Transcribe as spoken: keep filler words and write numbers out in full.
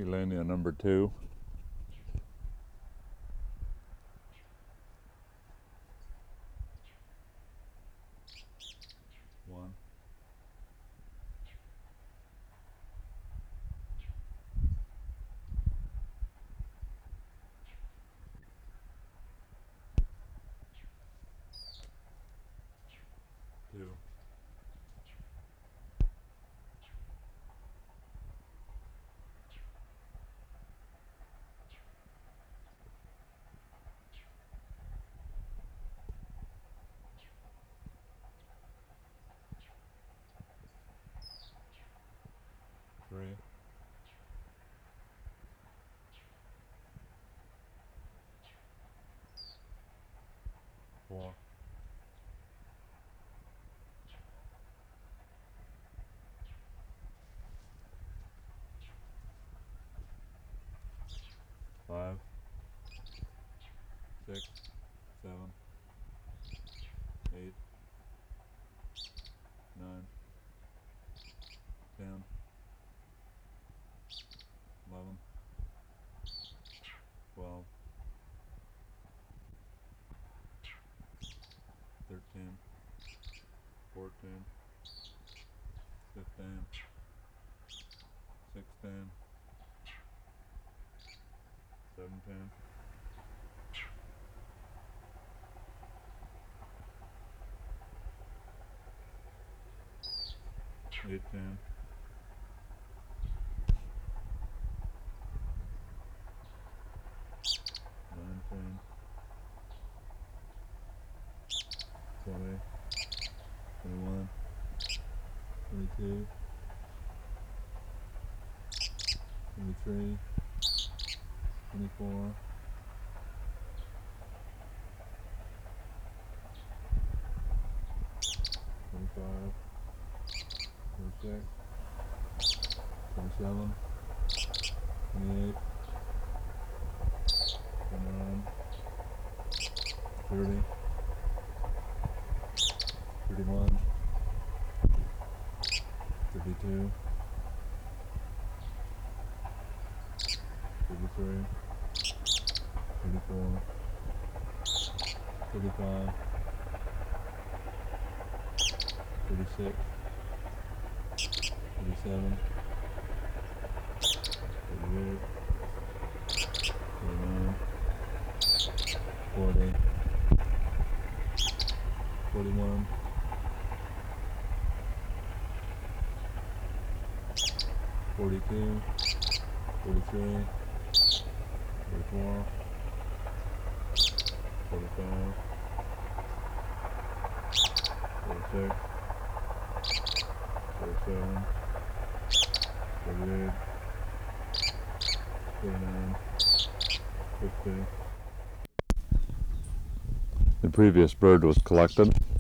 Elenia number two. One. Two. Three. Four. Five. Six. Seven. Eight. Nine. Ten. Eleven. Twelve. Thirteen. Fourteen. Fifteen. Sixteen. Seventeen. Eighteen. Nineteen. Twenty. Twenty-one. Twenty-two. Twenty-three. Twenty-four. Twenty-five. Twenty-six. Twenty-seven. Twenty-eight. Twenty-nine. Thirty. Thirty-one. Thirty-two. Thirty-three. Thirty-four. Thirty-five. Thirty-six. Thirty-seven. Thirty-eight. Thirty-nine. Forty. Forty-one. Forty-two. Forty-three. Forty-four. Forty-five. Forty-six. Forty-seven. Forty-eight. Forty-nine. Fifty. The previous bird was collected.